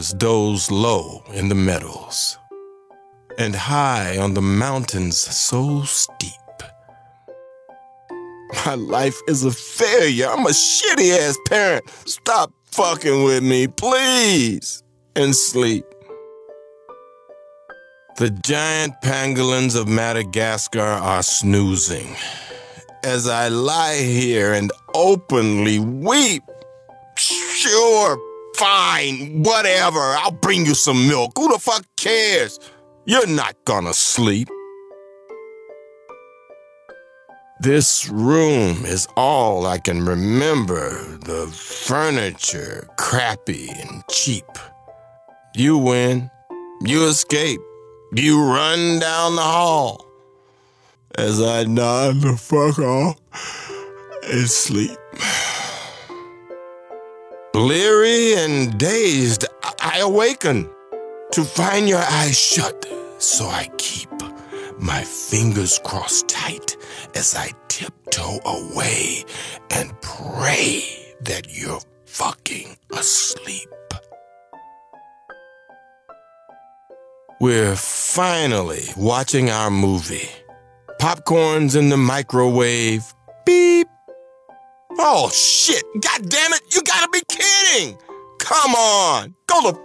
doze low in the meadows, and high on the mountains so steep. My life is a failure. I'm a shitty-ass parent. Stop fucking with me, please, and sleep. The giant pangolins of Madagascar are snoozing as I lie here and openly weep. Sure, fine, whatever. I'll bring you some milk. Who the fuck cares? You're not gonna sleep. This room is all I can remember. The furniture, crappy and cheap. You win. You escape. You run down the hall as I nod the fuck off and sleep. Bleary and dazed, I awaken to find your eyes shut, so I keep my fingers crossed tight as I tiptoe away and pray that you're fucking asleep. We're finally watching our movie. Popcorn's in the microwave. Beep. Oh shit, god damn it, you gotta be kidding! Come on, go the